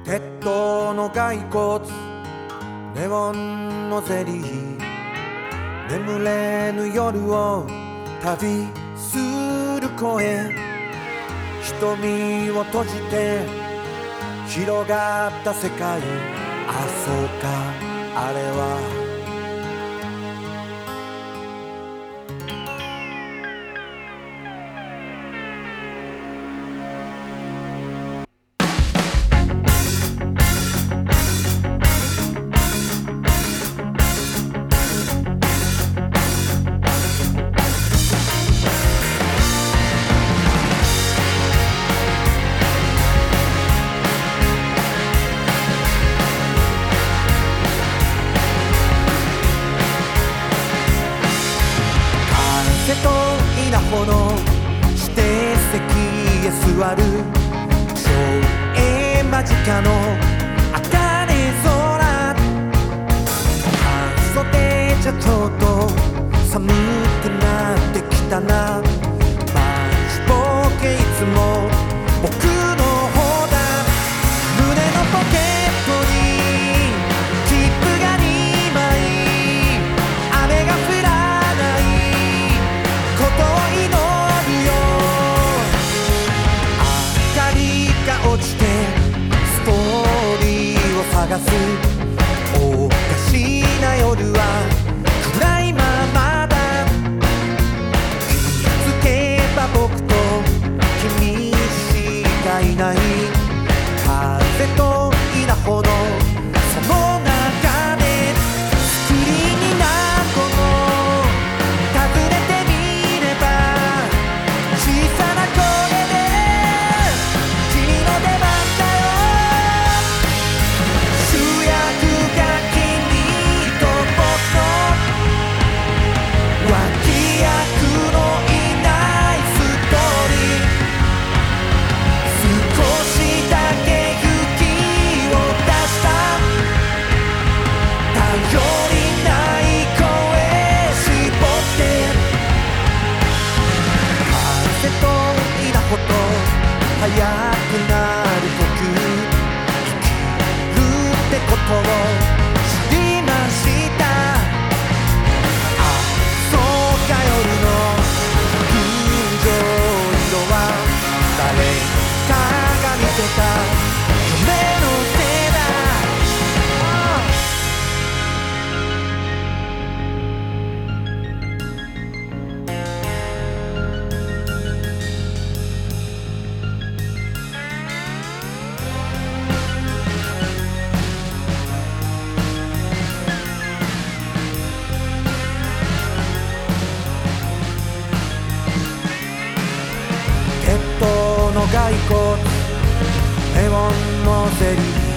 鉄塔の骸骨、ネオンのゼリー、眠れぬ夜を旅する声、瞳を閉じて広がった世界、あ、そうか、あれは風と稲穂の指定席へ座る、照英間近の茜空、半袖じゃちょっと寒くなってきたな、マジボケいつも僕の方だ、胸のポケットに切符が2枚、雨が降らことを祈るよ、明かりが落ちてストーリーを探す、おかしな夜は暗いままだ、気づけば僕と君しかいない、風と稲穂のその中でスクリーンに何度も訪ねてみれば、小さな声で君の出番だよ、主役が君と僕の脇役のいないストーリー、少しだけ勇気を出した頼りない声絞って風と稲穂と速くなる呼吸、生きるってことを知りました、あ、そうか、夜の群青色は誰かが見てた夢のせいだ、鉄塔の骸骨、ネオンのゼリー、